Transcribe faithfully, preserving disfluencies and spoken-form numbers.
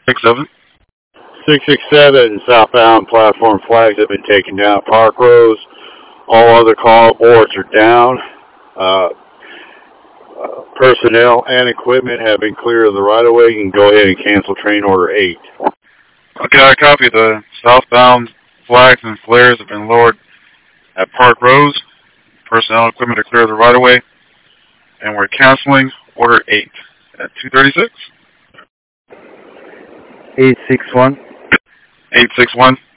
six seven. six six seven, southbound platform flags have been taken down. Park Rose. All other call boards are down. Uh, uh, personnel and equipment have been cleared of the right-of-way. You can go ahead and cancel train order eight. Okay, I copy. The southbound flags and flares have been lowered at Park Rose. Personnel and equipment are clear of the right-of-way. And we're canceling order eight at two thirty-six. eight six one. eight six one.